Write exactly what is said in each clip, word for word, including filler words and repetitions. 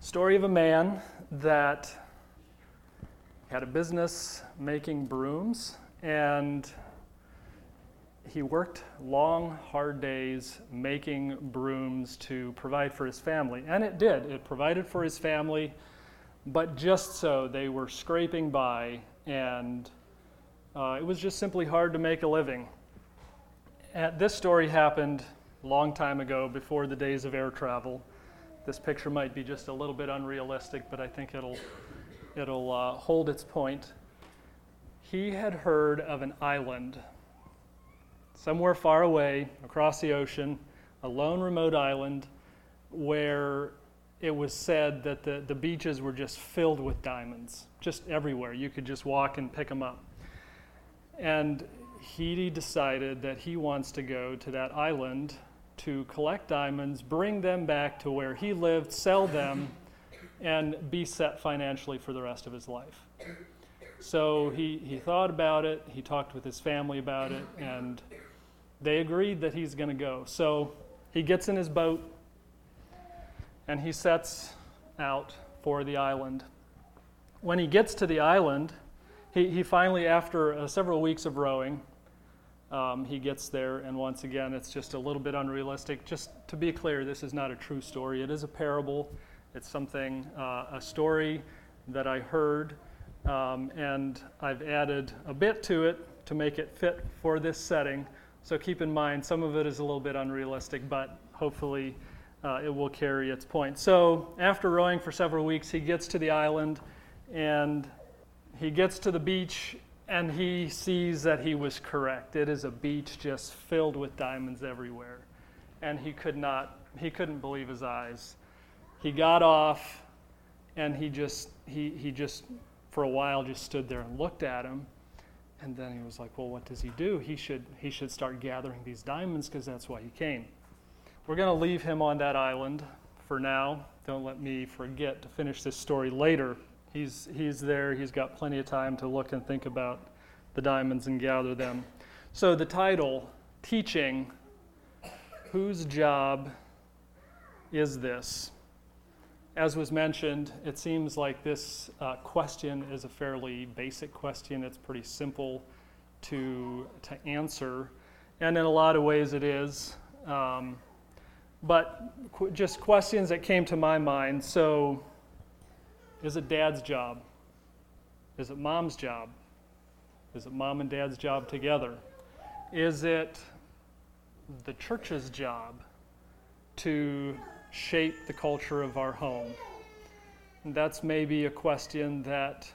Story of a man that had a business making brooms, and he worked long, hard days making brooms to provide for his family. And it did. It provided for his family, but just so. They were scraping by, and uh, it was just simply hard to make a living. And this story happened a long time ago, before the days of air travel. This picture might be just a little bit unrealistic, but I think it'll it'll uh, hold its point. He had heard of an island somewhere far away across the ocean, a lone remote island where it was said that the, the beaches were just filled with diamonds, just everywhere. You could just walk and pick them up. And he decided that he wants to go to that island to collect diamonds, bring them back to where he lived, sell them, and be set financially for the rest of his life. So he, he thought about it, he talked with his family about it, and they agreed that he's going to go. So he gets in his boat, and he sets out for the island. When he gets to the island, he, he finally, after uh, several weeks of rowing, Um, he gets there, and once again, it's just a little bit unrealistic. Just to be clear, this is not a true story. It is a parable. It's something, uh, a story that I heard, um, and I've added a bit to it to make it fit for this setting. So keep in mind, some of it is a little bit unrealistic, but hopefully uh, it will carry its point. So after rowing for several weeks, he gets to the island, and he gets to the beach, and he sees that he was correct. It is a beach just filled with diamonds everywhere. And he could not, he couldn't believe his eyes. He got off, and he just, he, he just, for a while, just stood there and looked at him. And then he was like, well, what does he do? He should, he should start gathering these diamonds, because that's why he came. We're going to leave him on that island for now. Don't let me forget to finish this story later. He's he's there. He's got plenty of time to look and think about the diamonds and gather them. So the title, Teaching, Whose Job Is This? As was mentioned, it seems like this uh, question is a fairly basic question. It's pretty simple to to answer, and in a lot of ways it is. Um, but qu- just questions that came to my mind. So, is it dad's job? Is it mom's job? Is it mom and dad's job together? Is it the church's job to shape the culture of our home? And that's maybe a question that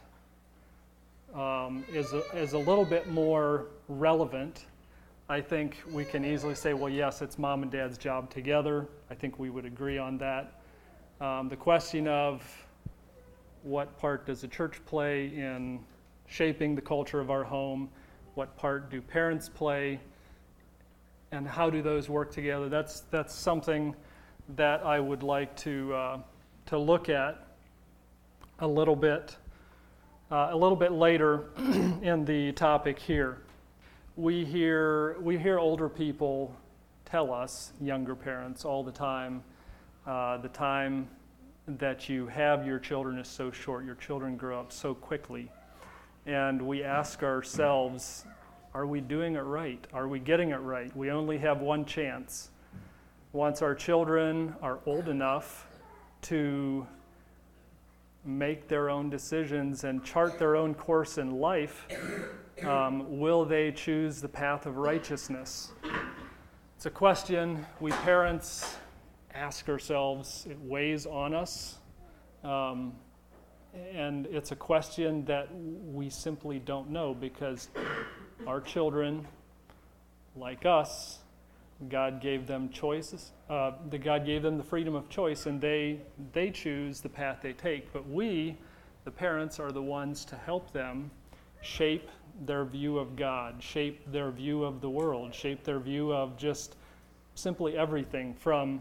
um, is, a, is a little bit more relevant. I think we can easily say, well, yes, it's mom and dad's job together. I think we would agree on that. Um, the question of what part does the church play in shaping the culture of our home? What part do parents play? And how do those work together? That's that's something that I would like to uh, to look at a little bit uh, a little bit later in the topic here. We hear we hear older people tell us, younger parents, all the time, uh, the time that you have your children is so short. Your children grow up so quickly. And we ask ourselves, are we doing it right? Are we getting it right? We only have one chance. Once our children are old enough to make their own decisions and chart their own course in life, um, will they choose the path of righteousness? It's a question we parents ask ourselves. It weighs on us, um, and it's a question that we simply don't know, because our children, like us, God gave them choices. Uh, the God gave them the freedom of choice, and they they choose the path they take. But we, the parents, are the ones to help them shape their view of God, shape their view of the world, shape their view of just simply everything from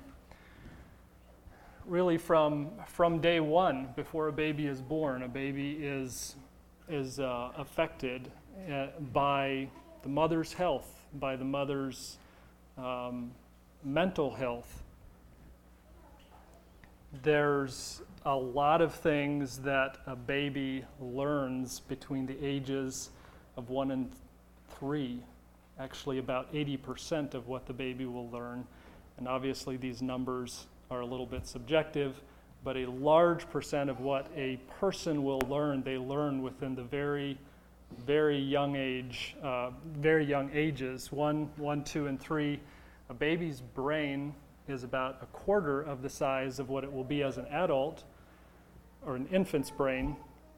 really from from day one, before a baby is born. A baby is is uh, affected uh, by the mother's health, by the mother's um, mental health. There's a lot of things that a baby learns between the ages of one and three. Actually, about eighty percent of what the baby will learn. And obviously these numbers are a little bit subjective, but a large percent of what a person will learn, they learn within the very, very young age, uh, very young ages, one, one, two, and three. A baby's brain is about a quarter of the size of what it will be as an adult, or an infant's brain.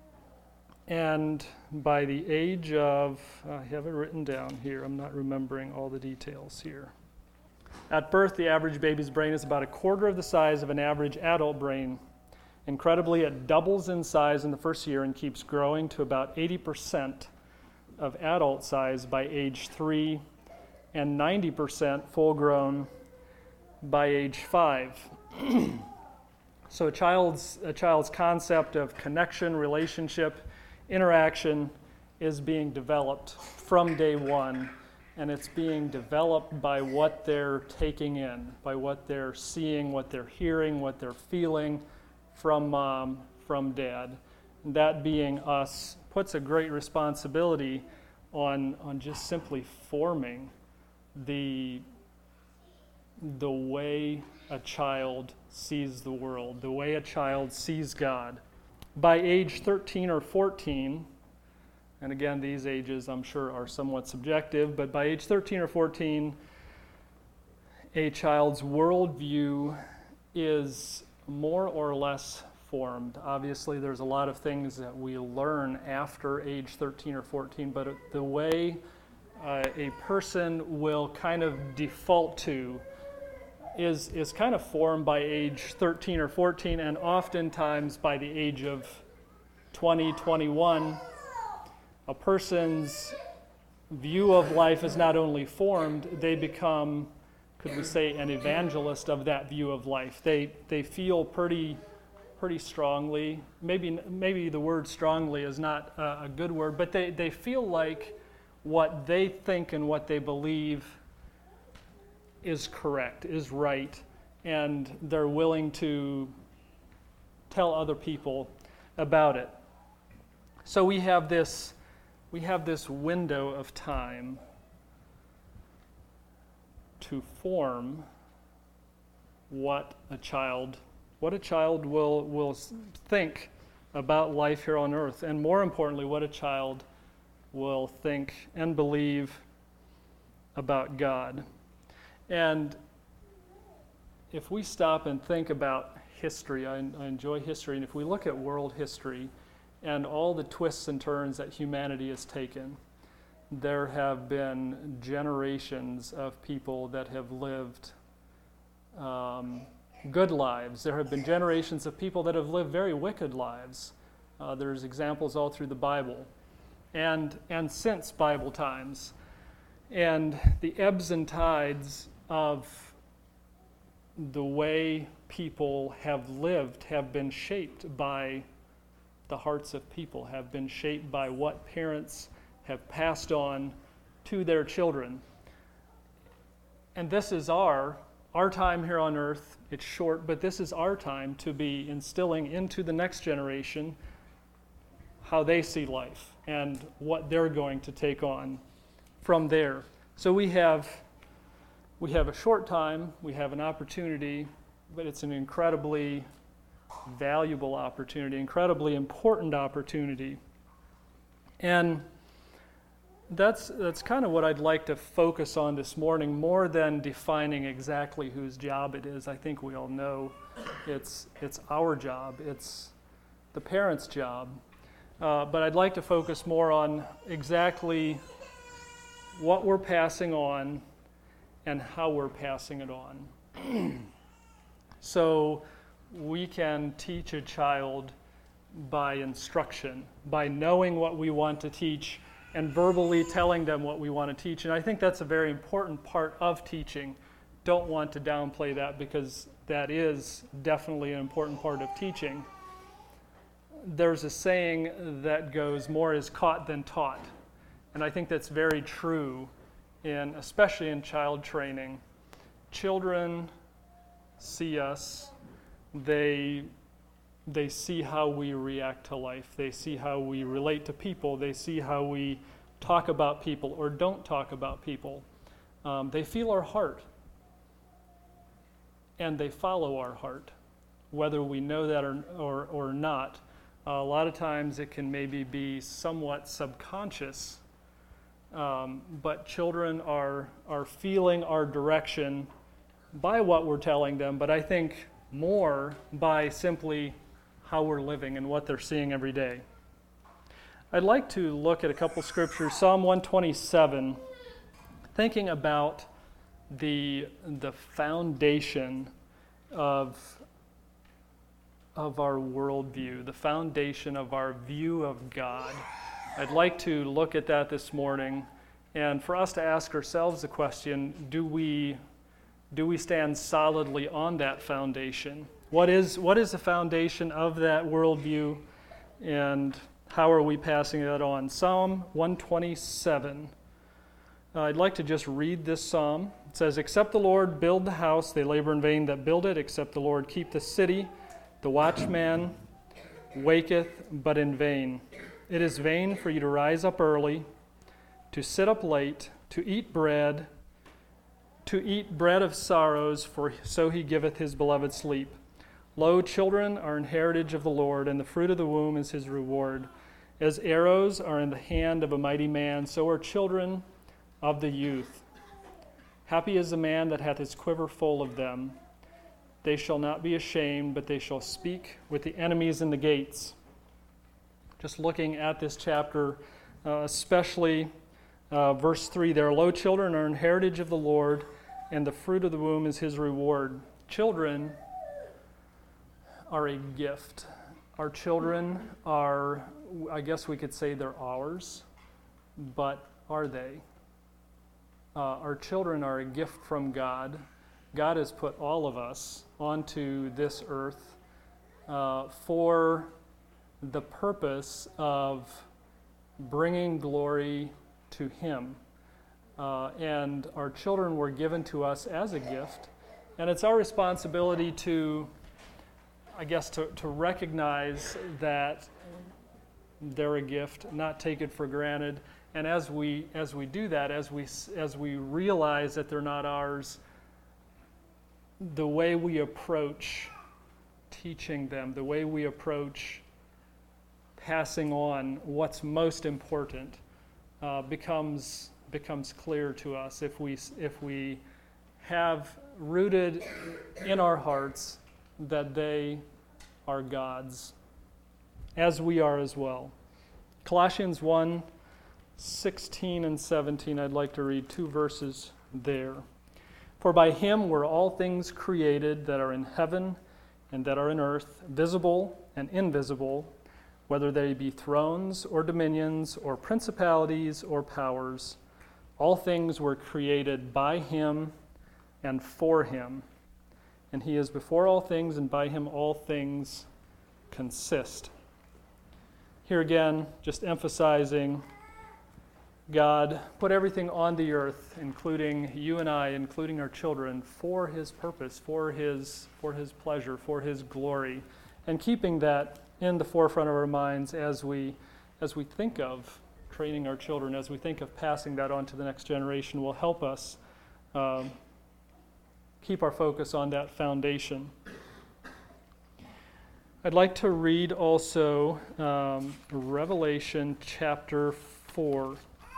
And by the age of, I have it written down here, I'm not remembering all the details here. At birth, the average baby's brain is about a quarter of the size of an average adult brain. Incredibly, it doubles in size in the first year and keeps growing to about eighty percent of adult size by age three and ninety percent full grown by age five. So a child's, a child's concept of connection, relationship, interaction is being developed from day one, and it's being developed by what they're taking in, by what they're seeing, what they're hearing, what they're feeling from mom, from dad. And that being us puts a great responsibility on, on just simply forming the, the way a child sees the world, the way a child sees God. By age thirteen or fourteen, and again, these ages I'm sure are somewhat subjective, but by age thirteen or fourteen, a child's worldview is more or less formed. Obviously, there's a lot of things that we learn after age thirteen or fourteen, but the way uh, a person will kind of default to is is kind of formed by age thirteen or fourteen, and oftentimes by the age of twenty, twenty-one. A person's view of life is not only formed, they become, could we say, an evangelist of that view of life. They they feel pretty pretty strongly, maybe maybe the word strongly is not a, a good word, but they, they feel like what they think and what they believe is correct, is right, and they're willing to tell other people about it. So we have this we have this window of time to form what a child what a child will will think about life here on earth, and more importantly, what a child will think and believe about God. And if we stop and think about history, I, I enjoy history, and if we look at world history and all the twists and turns that humanity has taken, there have been generations of people that have lived um, good lives. There have been generations of people that have lived very wicked lives. Uh, there's examples all through the Bible and and since Bible times. And the ebbs and tides of the way people have lived have been shaped by the hearts of people, have been shaped by what parents have passed on to their children. And this is our our time here on earth. It's short, but this is our time to be instilling into the next generation how they see life and what they're going to take on from there. So we have we have a short time, we have an opportunity, but it's an incredibly valuable opportunity, incredibly important opportunity. And that's that's kind of what I'd like to focus on this morning, more than defining exactly whose job it is. I think we all know it's it's our job, it's the parents' job. Uh, but I'd like to focus more on exactly what we're passing on and how we're passing it on. So we can teach a child by instruction, by knowing what we want to teach and verbally telling them what we want to teach. And I think that's a very important part of teaching. Don't want to downplay that, because that is definitely an important part of teaching. There's a saying that goes, more is caught than taught. And I think that's very true, in especially in child training. Children see us, they they see how we react to life. They see how we relate to people. They see how we talk about people or don't talk about people. Um, they feel our heart, and they follow our heart, whether we know that or or, or not. Uh, a lot of times it can maybe be somewhat subconscious, um, but children are are feeling our direction by what we're telling them, but I think more by simply how we're living and what they're seeing every day. I'd like to look at a couple scriptures. Psalm one twenty-seven, thinking about the the foundation of of our worldview, the foundation of our view of God. I'd like to look at that this morning, and for us to ask ourselves the question, do we do we stand solidly on that foundation? What is what is the foundation of that worldview, and how are we passing that on? Psalm one twenty-seven. Uh, I'd like to just read this psalm. It says, "Except the Lord build the house, they labor in vain that build it. Except the Lord keep the city, the watchman waketh but in vain. It is vain for you to rise up early, to sit up late, to eat bread, to eat bread of sorrows, for so he giveth his beloved sleep. Lo, children are an heritage of the Lord, and the fruit of the womb is his reward. As arrows are in the hand of a mighty man, so are children of the youth. Happy is the man that hath his quiver full of them. They shall not be ashamed, but they shall speak with the enemies in the gates." Just looking at this chapter, uh, especially uh, verse three there, "Lo, children are an heritage of the Lord, and the fruit of the womb is his reward." Children are a gift. Our children are, I guess we could say they're ours, but are they? Uh, our children are a gift from God. God has put all of us onto this earth uh, for the purpose of bringing glory to him. Uh, and our children were given to us as a gift. And it's our responsibility to, I guess, to, to recognize that they're a gift, not take it for granted. And as we as we do that, as we as we realize that they're not ours, the way we approach teaching them, the way we approach passing on what's most important, uh, becomes becomes clear to us if we if we have rooted in our hearts that they are God's, as we are as well. Colossians one, sixteen and seventeen, I'd like to read two verses there. "For by him were all things created that are in heaven and that are in earth, visible and invisible, whether they be thrones or dominions or principalities or powers. All things were created by him and for him. And he is before all things, and by him all things consist." Here again, just emphasizing God put everything on the earth, including you and I, including our children, for his purpose, for his for his pleasure, for his glory, and keeping that in the forefront of our minds as we as we think of training our children, as we think of passing that on to the next generation, will help us um, keep our focus on that foundation. I'd like to read also um, Revelation chapter four.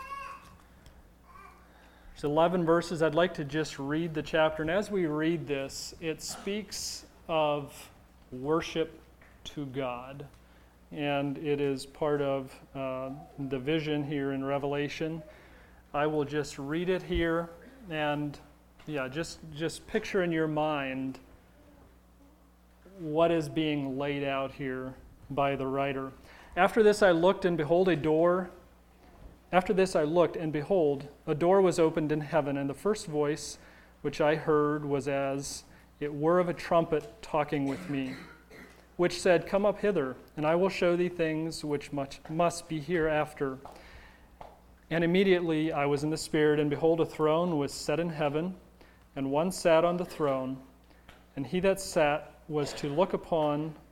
There's eleven verses. I'd like to just read the chapter. And as we read this, it speaks of worship to God. And it is part of uh, the vision here in Revelation. I will just read it here. And yeah, just, just picture in your mind what is being laid out here by the writer. "After this I looked, and behold, a door After this I looked, and behold, a door was opened in heaven, and the first voice which I heard was as it were of a trumpet talking with me, which said, Come up hither, and I will show thee things which much must be hereafter. And immediately I was in the Spirit, and behold, a throne was set in heaven, and one sat on the throne, and he that sat was to look upon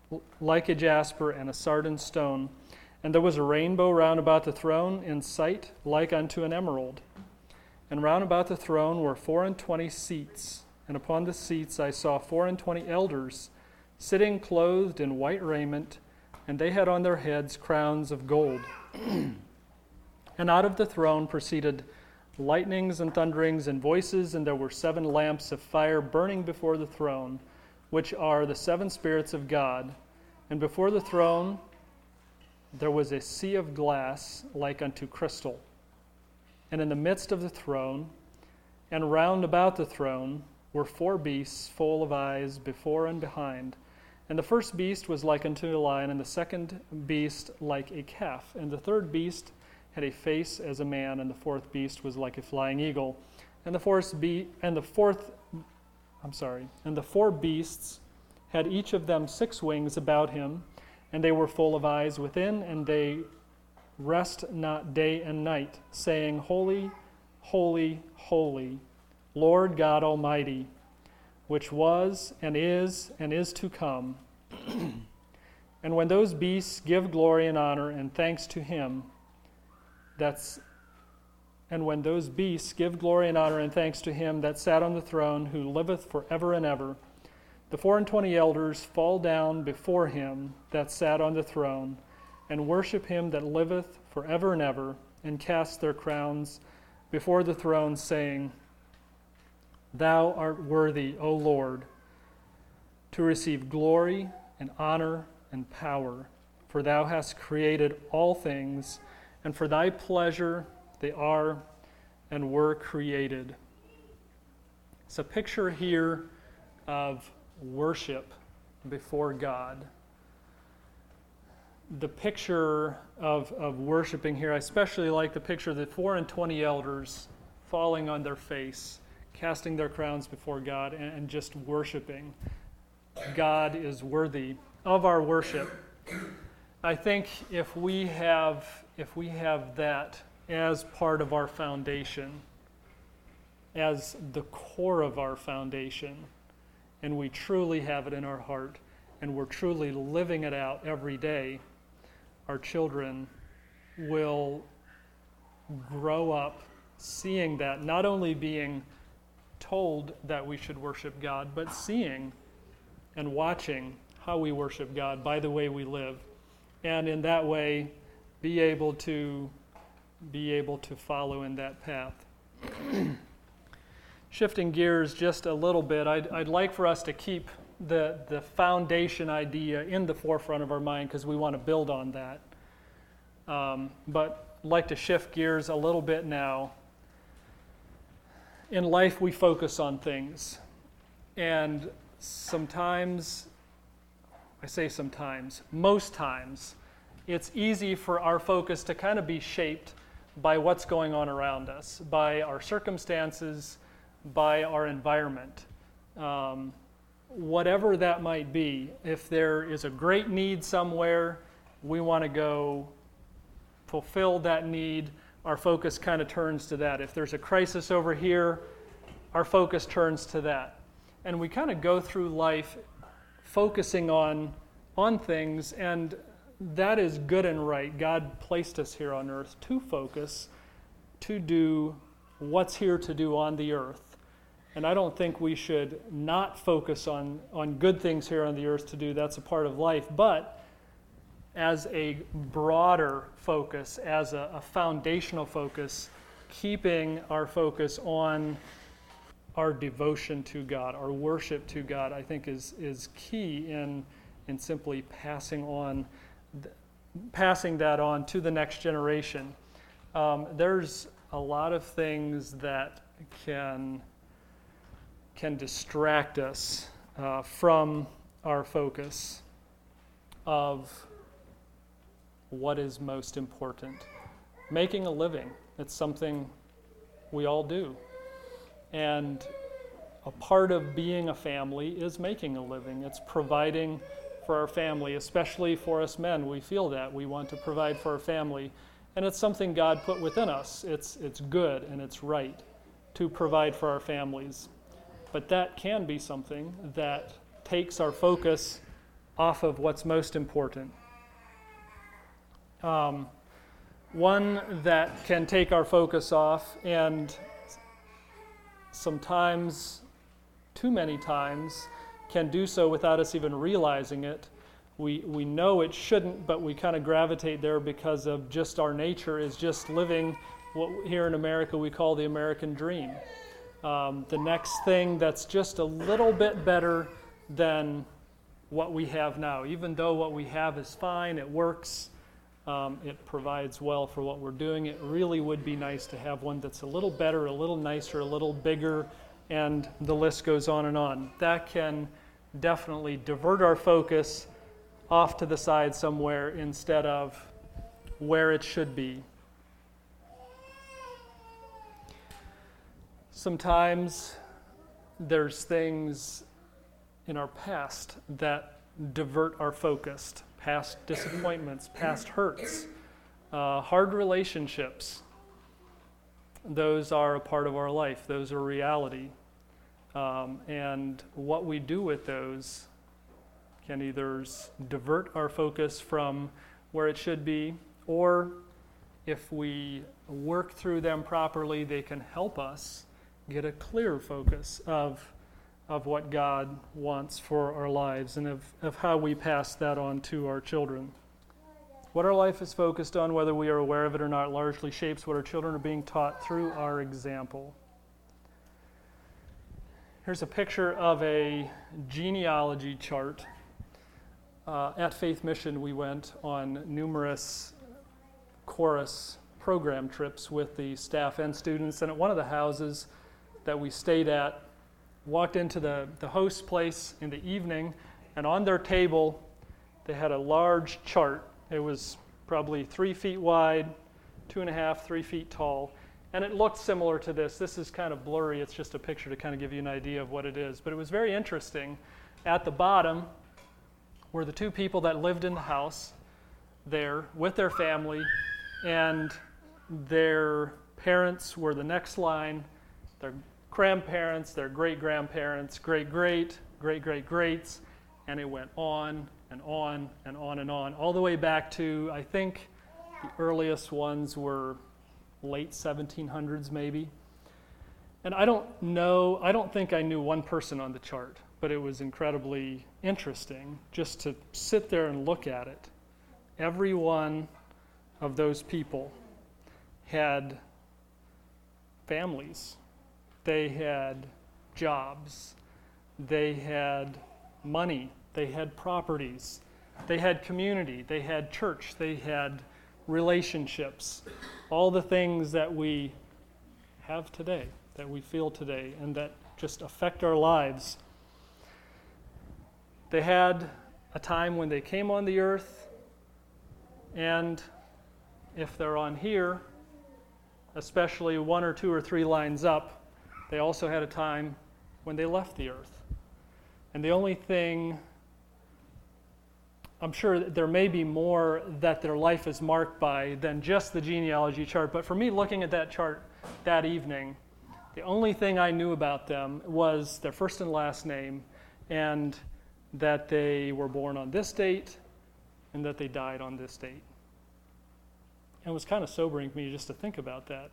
like a jasper and a sardine stone. And there was a rainbow round about the throne, in sight like unto an emerald. And round about the throne were four and twenty seats, and upon the seats I saw four and twenty elders, sitting clothed in white raiment, and they had on their heads crowns of gold. And out of the throne proceeded lightnings and thunderings and voices, and there were seven lamps of fire burning before the throne, which are the seven spirits of God. And before the throne there was a sea of glass like unto crystal. And in the midst of the throne, and round about the throne, were four beasts full of eyes before and behind. And the first beast was like unto a lion, and the second beast like a calf. And the third beast had a face as a man, and the fourth beast was like a flying eagle. And the fourth be and the fourth I'm sorry, and the four beasts had each of them six wings about him, and they were full of eyes within, and they rest not day and night, saying, Holy, holy, holy, Lord God Almighty, which was and is and is to come. And when those beasts give glory and honor and thanks to him, that's and when those beasts give glory and honor and thanks to him that sat on the throne, who liveth forever and ever, the four and twenty elders fall down before him that sat on the throne, and worship him that liveth forever and ever, and cast their crowns before the throne, saying, Thou art worthy, O Lord, to receive glory and honor and power, for thou hast created all things, and for thy pleasure they are and were created. It's a picture here of worship before God. The picture of, of worshiping here, I especially like the picture of the four and twenty elders falling on their face, casting their crowns before God, and, and just worshiping. God is worthy of our worship. I think if we have if we have that as part of our foundation, as the core of our foundation, and we truly have it in our heart, and we're truly living it out every day, our children will grow up seeing that, not only being told that we should worship God, but seeing and watching how we worship God by the way we live. And in that way, be able to be able to follow in that path. Shifting gears just a little bit, I'd, I'd like for us to keep the, the foundation idea in the forefront of our mind, because we want to build on that. Um, but I'd like to shift gears a little bit now. In life, we focus on things. And sometimes, I say sometimes, most times, it's easy for our focus to kind of be shaped by what's going on around us, by our circumstances, by our environment. Um, whatever that might be, if there is a great need somewhere, we want to go fulfill that need. Our focus kind of turns to that. If there's a crisis over here, our focus turns to that. And we kind of go through life focusing on, on things, and that is good and right. God placed us here on earth to focus, to do what's here to do on the earth. And I don't think we should not focus on, on good things here on the earth to do. That's a part of life. But as a broader focus, as a, a foundational focus, keeping our focus on our devotion to God, our worship to God, I think is is key in in simply passing on, th- passing that on to the next generation. Um, there's a lot of things that can can distract us uh, from our focus of what is most important. Making a living, it's something we all do. And a part of being a family is making a living. It's providing for our family, especially for us men. We feel that. We want to provide for our family. And it's something God put within us. It's, it's good and it's right to provide for our families. But that can be something that takes our focus off of what's most important. Um, one that can take our focus off, and sometimes, too many times, can do so without us even realizing it. We we know it shouldn't, but we kind of gravitate there because of just our nature is just living what here in America we call the American dream. Um, the next thing that's just a little bit better than what we have now. Even though what we have is fine, it works, um, it provides well for what we're doing, it really would be nice to have one that's a little better, a little nicer, a little bigger, and the list goes on and on. That can definitely divert our focus off to the side somewhere instead of where it should be. Sometimes there's things in our past that divert our focus, past disappointments, past hurts, uh, hard relationships. Those are a part of our life. Those are reality. Um, and what we do with those can either divert our focus from where it should be, or if we work through them properly, they can help us get a clear focus of, of what God wants for our lives and of, of how we pass that on to our children. What our life is focused on, whether we are aware of it or not, largely shapes what our children are being taught through our example. Here's a picture of a genealogy chart. Uh, at Faith Mission, we went on numerous chorus program trips with the staff and students, and at one of the houses that we stayed at, walked into the, the host place in the evening, and on their table, they had a large chart. It was probably three feet wide, two and a half, three feet tall, and it looked similar to this. This is kind of blurry. It's just a picture to kind of give you an idea of what it is, but it was very interesting. At the bottom were the two people that lived in the house there with their family, and their parents were the next line, their grandparents, their great-grandparents, great-great, great-great-greats, and it went on and on and on and on, all the way back to, I think the earliest ones were late seventeen hundreds maybe. And I don't know, I don't think I knew one person on the chart, but it was incredibly interesting just to sit there and look at it. Every one of those people had families. They had jobs. They had money. They had properties. They had community. They had church. They had relationships. All the things that we have today, that we feel today, and that just affect our lives. They had a time when they came on the earth, and if they're on here, especially one or two or three lines up, they also had a time when they left the earth. And the only thing, I'm sure that there may be more that their life is marked by than just the genealogy chart, but for me, looking at that chart that evening, the only thing I knew about them was their first and last name, and that they were born on this date, and that they died on this date. And it was kind of sobering to me just to think about that.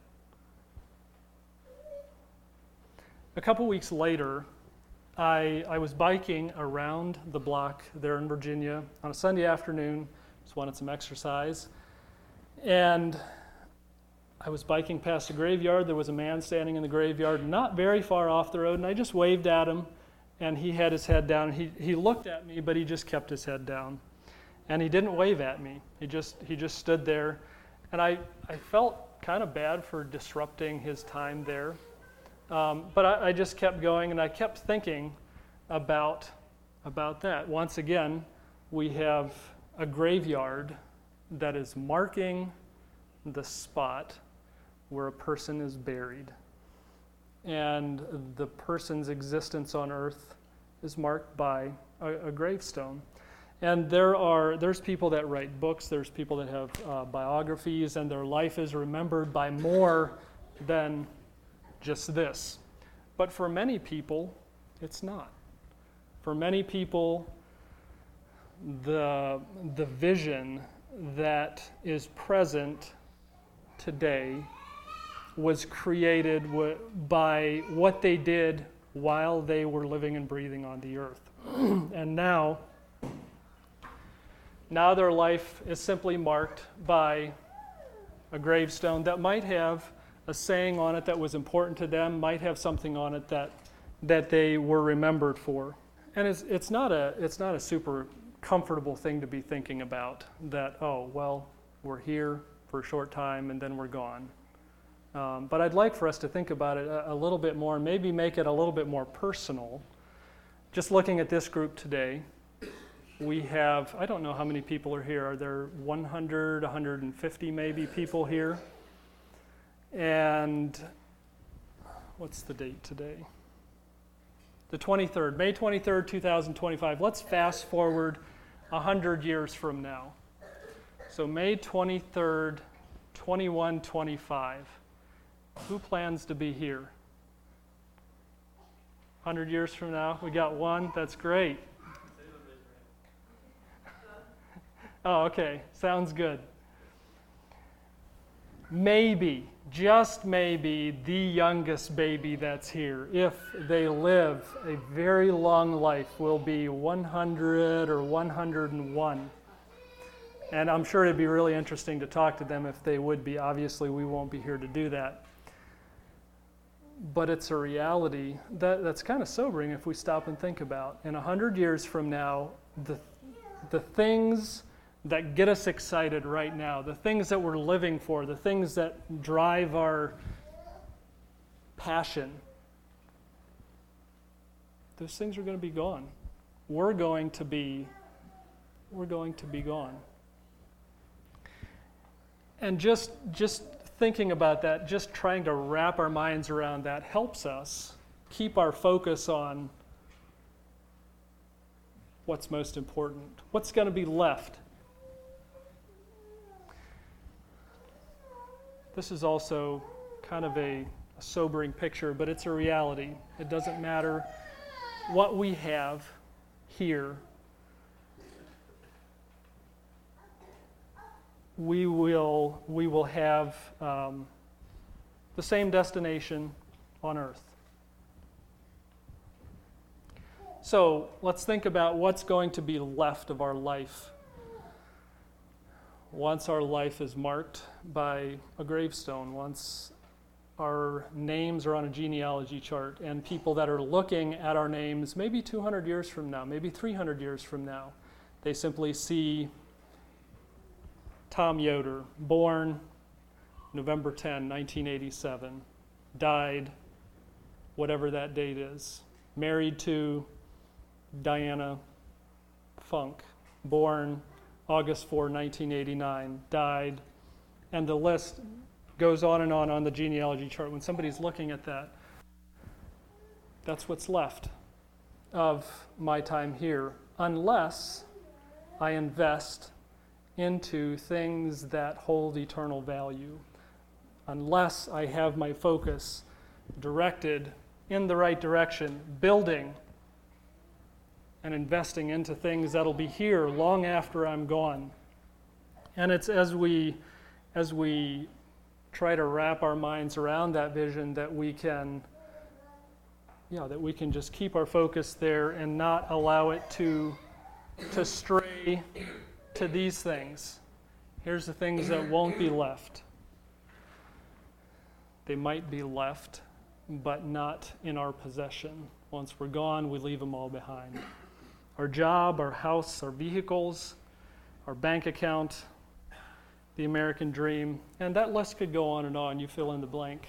A couple weeks later, I, I was biking around the block there in Virginia on a Sunday afternoon. Just wanted some exercise. And I was biking past a graveyard. There was a man standing in the graveyard not very far off the road, and I just waved at him, and he had his head down. He, he looked at me, but he just kept his head down. And he didn't wave at me. He just he just stood there. And I, I felt kind of bad for disrupting his time there. Um, but I, I just kept going, and I kept thinking about, about that. Once again, we have a graveyard that is marking the spot where a person is buried. And the person's existence on earth is marked by a, a gravestone. And there are there's people that write books, there's people that have uh, biographies, and their life is remembered by more than just this. But for many people, it's not. For many people, the, the vision that is present today was created w- by what they did while they were living and breathing on the earth. And now, now their life is simply marked by a gravestone that might have a saying on it that was important to them, might have something on it that that they were remembered for. And it's it's not a it's not a super comfortable thing to be thinking about, that, oh, well, we're here for a short time and then we're gone. Um, but I'd like for us to think about it a, a little bit more, and maybe make it a little bit more personal. Just looking at this group today, we have, I don't know how many people are here. Are there one hundred, one hundred fifty maybe people here? And what's the date today? The twenty-third, May twenty-third, two thousand twenty-five. Let's fast forward one hundred years from now. So May twenty-third, twenty-one twenty-five. Who plans to be here? one hundred years from now? We got one? That's great. Oh, okay. Sounds good. Maybe, just maybe, the youngest baby that's here, if they live a very long life, will be one hundred or one hundred one. And I'm sure it'd be really interesting to talk to them if they would be. Obviously, we won't be here to do that. But it's a reality that, that's kind of sobering if we stop and think about. In one hundred years from now, the the things that get us excited right now, the things that we're living for, the things that drive our passion, those things are going to be gone. We're going to be, we're going to be gone. And just, just thinking about that, just trying to wrap our minds around that helps us keep our focus on what's most important, what's going to be left. This is also kind of a, a sobering picture, but it's a reality. It doesn't matter what we have here. We will, we will have um, the same destination on earth. So let's think about what's going to be left of our life once our life is marked by a gravestone, once our names are on a genealogy chart, and people that are looking at our names maybe two hundred years from now, maybe three hundred years from now, they simply see Tom Yoder, born November tenth, nineteen eighty-seven, died whatever that date is, married to Diana Funk, born August fourth, nineteen eighty-nine, died, and the list goes on and on on the genealogy chart. When somebody's looking at that, that's what's left of my time here, unless I invest into things that hold eternal value, unless I have my focus directed in the right direction, building and investing into things that'll be here long after I'm gone. And it's as we as we try to wrap our minds around that vision that we can yeah, that we can just keep our focus there and not allow it to to stray to these things. Here's the things that won't be left. They might be left, but not in our possession. Once we're gone, we leave them all behind. Our job, our house, our vehicles, our bank account, the American dream, and that list could go on and on. You fill in the blank.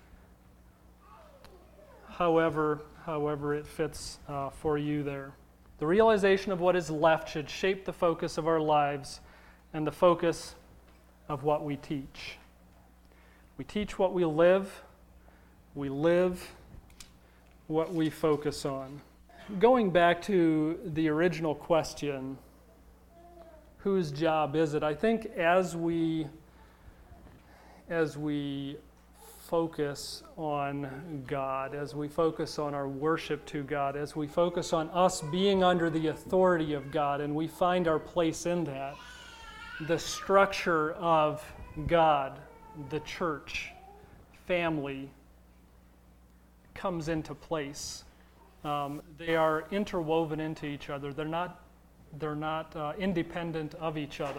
However, however it fits uh, for you there. The realization of what is left should shape the focus of our lives and the focus of what we teach. We teach what we live. We live what we focus on. Going back to the original question, whose job is it? I think as we as we focus on God, as we focus on our worship to God, as we focus on us being under the authority of God, and we find our place in that, the structure of God, the church, family, comes into place. Um, they are interwoven into each other. They're not, they're not uh, independent of each other.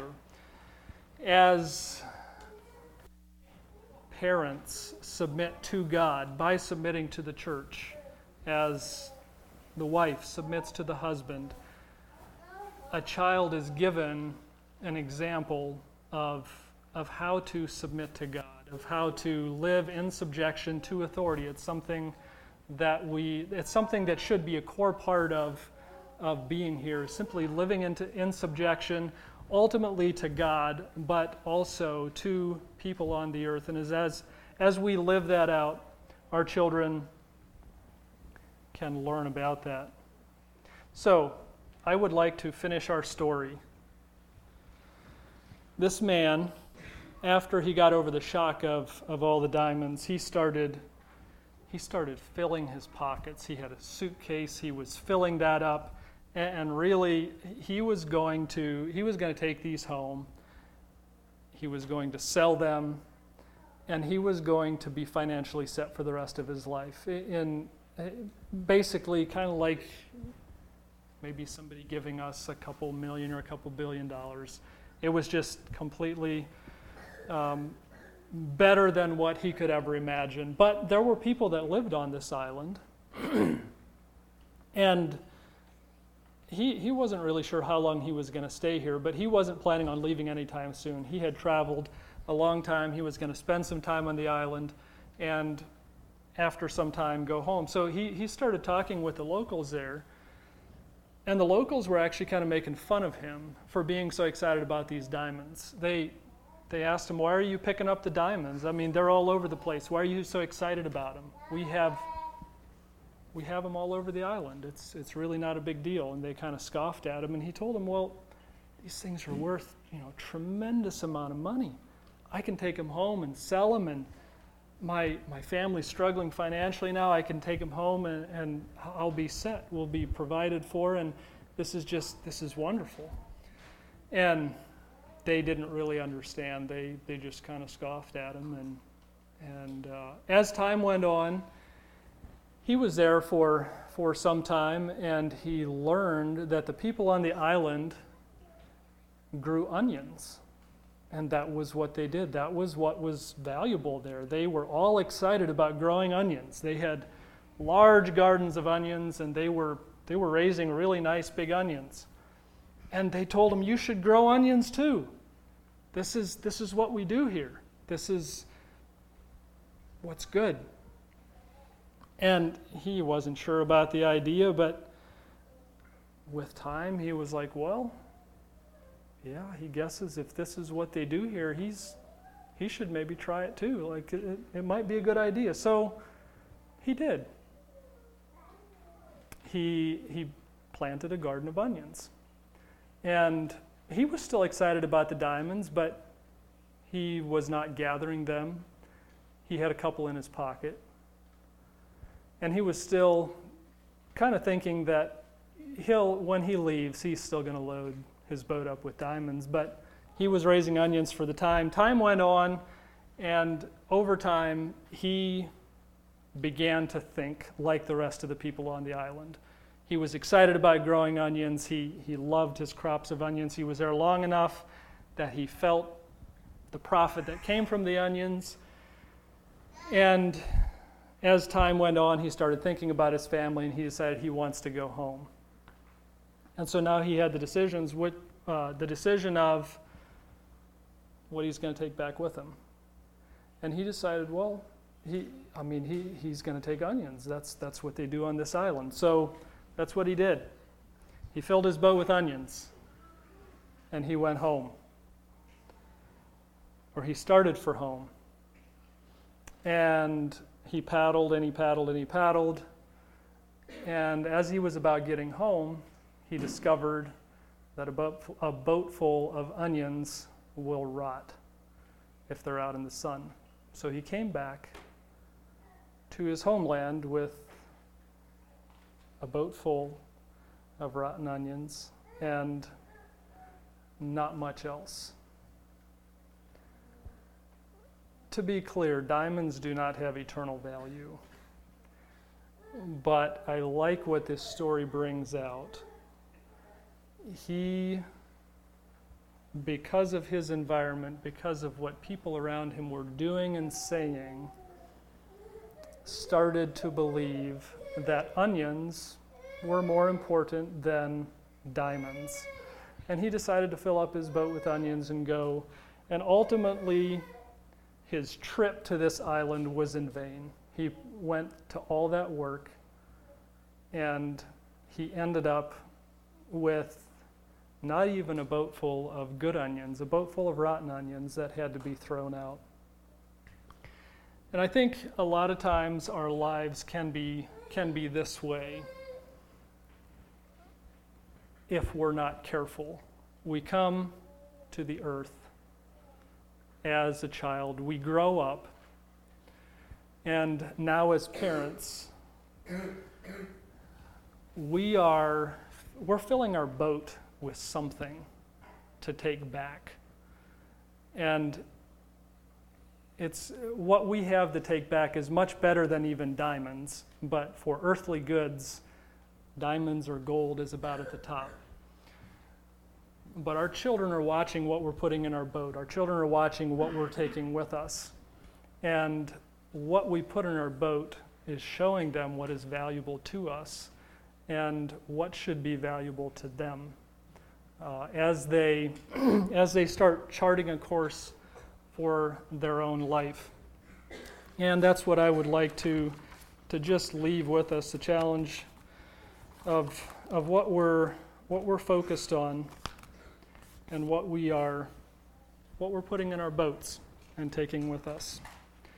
As parents submit to God by submitting to the church, as the wife submits to the husband, a child is given an example of, of how to submit to God, of how to live in subjection to authority. It's something that we, it's something that should be a core part of, of being here, simply living into, in subjection, ultimately to God, but also to people on the earth. And as, as, as we live that out, our children can learn about that. So, I would like to finish our story. This man, after he got over the shock of, of all the diamonds, he started he started filling his pockets. He had a suitcase, he was filling that up, and, and really he was going to he was going to take these home. He was going to sell them, and he was going to be financially set for the rest of his life. In basically kind of like maybe somebody giving us a couple million or a couple billion dollars. It was just completely um, better than what he could ever imagine. But there were people that lived on this island, and he he wasn't really sure how long he was going to stay here, but he wasn't planning on leaving anytime soon. He had traveled a long time. He was going to spend some time on the island, and after some time go home. So he, he started talking with the locals there, and the locals were actually kind of making fun of him for being so excited about these diamonds. They They asked him, why are you picking up the diamonds? I mean, they're all over the place. Why are you so excited about them? We have we have them all over the island. It's it's really not a big deal. And they kind of scoffed at him. And he told them, well, these things are worth, you know, tremendous amount of money. I can take them home and sell them, and my my family's struggling financially now. I can take them home, and, and I'll be set. We'll be provided for, and this is just this is wonderful. And they didn't really understand. They they just kind of scoffed at him, and and uh, as time went on, he was there for for some time, and he learned that the people on the island grew onions, and that was what they did. That was what was valuable there. They were all excited about growing onions. They had large gardens of onions, and they were they were raising really nice big onions. And they told him, you should grow onions too. This is this is what we do here. This is what's good. And he wasn't sure about the idea, but with time he was like, well, yeah, he guesses if this is what they do here, he's he should maybe try it too. Like it, it might be a good idea. So he did. He he planted a garden of onions. And he was still excited about the diamonds, but he was not gathering them. He had a couple in his pocket. And he was still kind of thinking that he'll, when he leaves, he's still going to load his boat up with diamonds. But he was raising onions for the time. Time went on, and over time, he began to think like the rest of the people on the island. He was excited about growing onions. He he loved his crops of onions. He was there long enough that he felt the profit that came from the onions. And as time went on, he started thinking about his family, and he decided he wants to go home. And so now he had the decisions, what, uh, the decision of what he's going to take back with him. And he decided, well, he I mean he he's going to take onions. That's that's what they do on this island. So that's what he did. He filled his boat with onions, and he went home. Or he started for home. And he paddled, and he paddled, and he paddled. And as he was about getting home, he discovered that a boat, a boat full of onions will rot if they're out in the sun. So he came back, to his homeland with a boat full of rotten onions and not much else. To be clear, diamonds do not have eternal value. But I like what this story brings out. He, because of his environment, because of what people around him were doing and saying, started to believe that onions were more important than diamonds. And he decided to fill up his boat with onions and go. And ultimately, his trip to this island was in vain. He went to all that work, and he ended up with not even a boat full of good onions, a boat full of rotten onions that had to be thrown out. And I think a lot of times our lives can be can be this way if we're not careful. We come to the earth as a child, we grow up, and now as parents, we are we're filling our boat with something to take back. And it's what we have to take back is much better than even diamonds, but for earthly goods, diamonds or gold is about at the top. But our children are watching what we're putting in our boat. Our children are watching what we're taking with us. And what we put in our boat is showing them what is valuable to us and what should be valuable to them. Uh, as they as they start charting a course for their own life. And that's what I would like to to just leave with us, the challenge of of what we're what we're focused on and what we are what we're putting in our boats and taking with us.